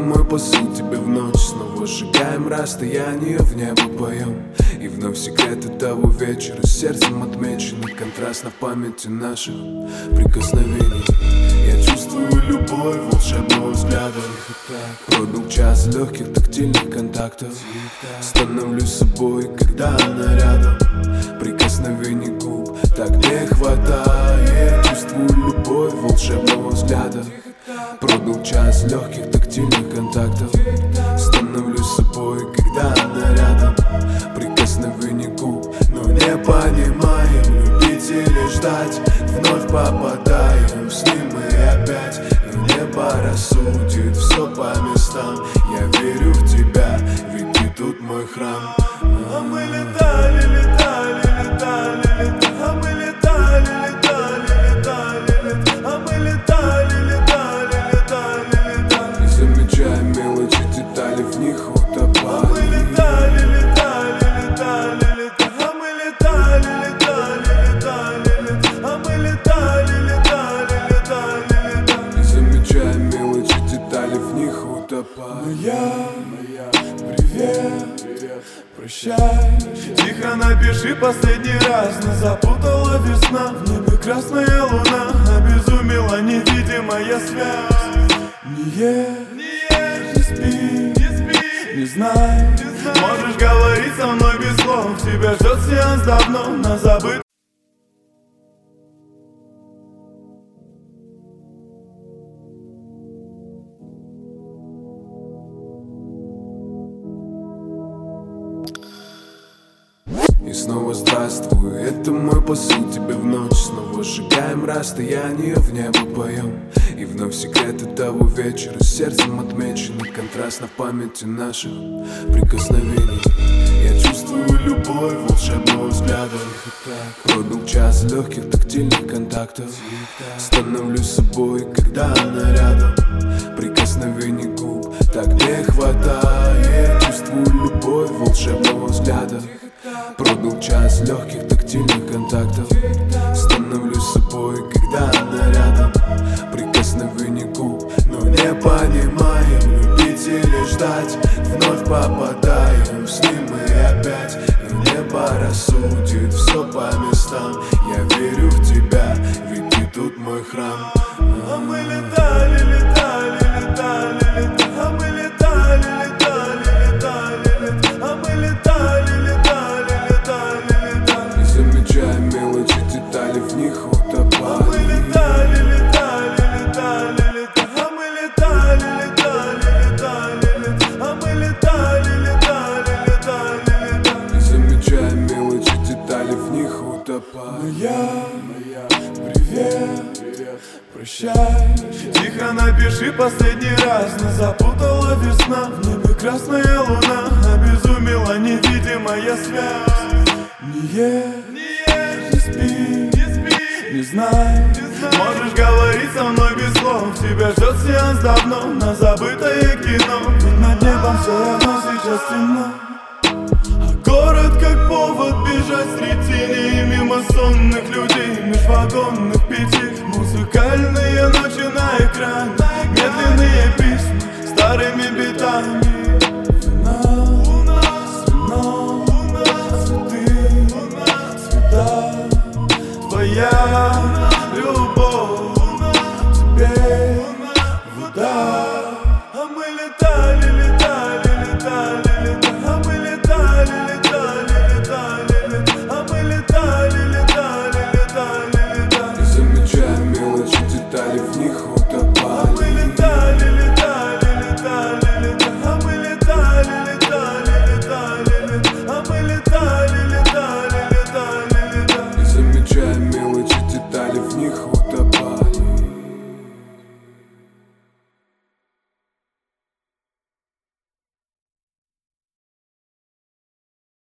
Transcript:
мой посыл тебе в ночь. Снова сжигаем расстояние, в небо поем. И вновь секреты того вечера сердцем отмечены. Контраст на памяти наших прикосновений. Я чувствую любовь волшебного взгляда. Пробил час легких тактильных контактов. Становлюсь собой, когда она рядом. Прикосновений губ так не хватает. Чувствую любовь волшебного взгляда. Пробил час легких тактильных контактов. Становлюсь собой, когда она рядом. Прикосновений губ, но не понимаем, любить или ждать. Вновь попадаем с ним и опять. И небо рассудит все по местам. Я верю в тебя, ведь ты тут мой храм. А мы летали, летали, летали, летали. А мы летали, летали, летали, летали. А мы летали, летали, летали, летали. Не замечая мелочи, детали, в них утопали. А мы летали, летали, летали, летали. А мы летали, летали, летали, летали. А мы летали, летали, летали, летали. Не замечая мелочи, детали, в них утопали. Моя, привет, прощай. Тихо напиши последний раз. Нас запутала весна. В небе красная луна. Обезумела невидимая связь. Не спи, не знай. Можешь говорить со мной без слов. Тебя ждет сеанс давно, на забыт. И снова здравствуй, это мой посыл тебе в ночь. Снова сжигаем расстояние, в небо поем. И вновь секреты того вечера сердцем отмечены. Контраст на памяти наших прикосновений. Я чувствую любовь волшебного взгляда. Пробил час легких тактильных контактов. Становлюсь собой, когда она рядом. Прикосновений губ так не хватает. Чувствую любовь волшебного взгляда. Пробил час легких тактильных контактов. Становлюсь собой, когда она рядом. Прикосновений губ, но не понимаем, любить или ждать. Вновь попадаем с ним и опять. И небо рассудит все по местам. Я верю в тебя, ведь ты тут мой храм. А мы летали, летали, летали, летали. А мы летали, летали, летали, летали. А мы летали, летали, летали, летали. Не замечая мелочи, детали, в них А мы утопали. летали, летали, летали, летали. А мы летали, летали, летали, летали. А мы летали, летали, летали, летали. Не замечая мелочи, детали, в них утопали. Моя, привет, прощай. Тихо напиши последний раз. Нас запутала весна. В небе красная луна. Обезумела невидимая связь. Не спи, не знай. Можешь говорить со мной без слов. Тебя ждет сеанс давно, на забытое кино. Ведь над небом все равно сейчас темно. А город как повод бежать среди теней. Мимо сонных людей, межвагонных петель. Музыкальные ночи на экране. Медленные письма старыми битами. Вино, цветы, цвета. Твоя любовь теперь вода. А мы летали, летали, летали, летали. А мы летали, летали, летали, летали. А мы летали, летали, летали, летали. Не замечая мелочи, детали, в них